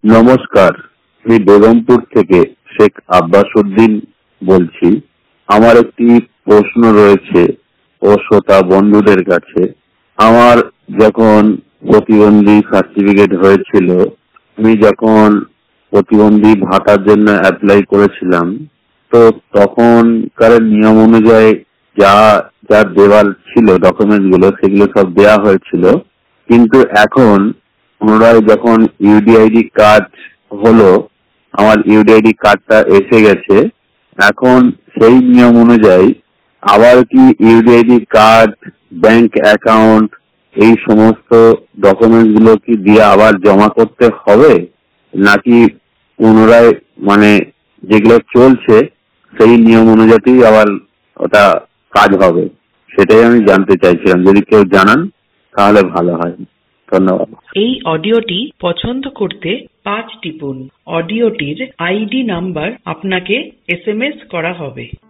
নমস্কার, আমি বেগমপুর থেকে শেখ আব্বাস উদ্দিন বলছি। আমার একটি প্রশ্ন রয়েছে ও শ্রোতা বন্ধুদের কাছে। আমার যখন প্রতিবন্ধী সার্টিফিকেট হয়েছিল, আমি যখন প্রতিবন্ধী ভাতার জন্য অ্যাপ্লাই করেছিলাম, তো তখনকার নিয়ম অনুযায়ী যা যা দেওয়ার ছিল ডকুমেন্ট গুলো সেগুলো সব দেওয়া হয়েছিল। কিন্তু এখন পুনরায় যখন ইউডিআইডি কার্ড হলো, আমার ইউডিআইডি কার্ডটা এসে গেছে। এখন সেই নিয়ম অনুযায়ী আবার কি ইউডিআইডি কার্ড, ব্যাংক অ্যাকাউন্ট এই সমস্ত ডকুমেন্টস গুলো কি দিয়ে আবার জমা করতে হবে, নাকি পুনরায় মানে যেগুলো চলছে সেই নিয়ম অনুযায়ী আবার ওটা কাজ হবে? সেটাই আমি জানতে চাইছিলাম, যদি কেউ জানান তাহলে ভালো হয়। ধন্যবাদ। এই অডিওটি পছন্দ করতে 5 টিপুন। অডিওটির আইডি নাম্বার আপনাকে SMS করা হবে।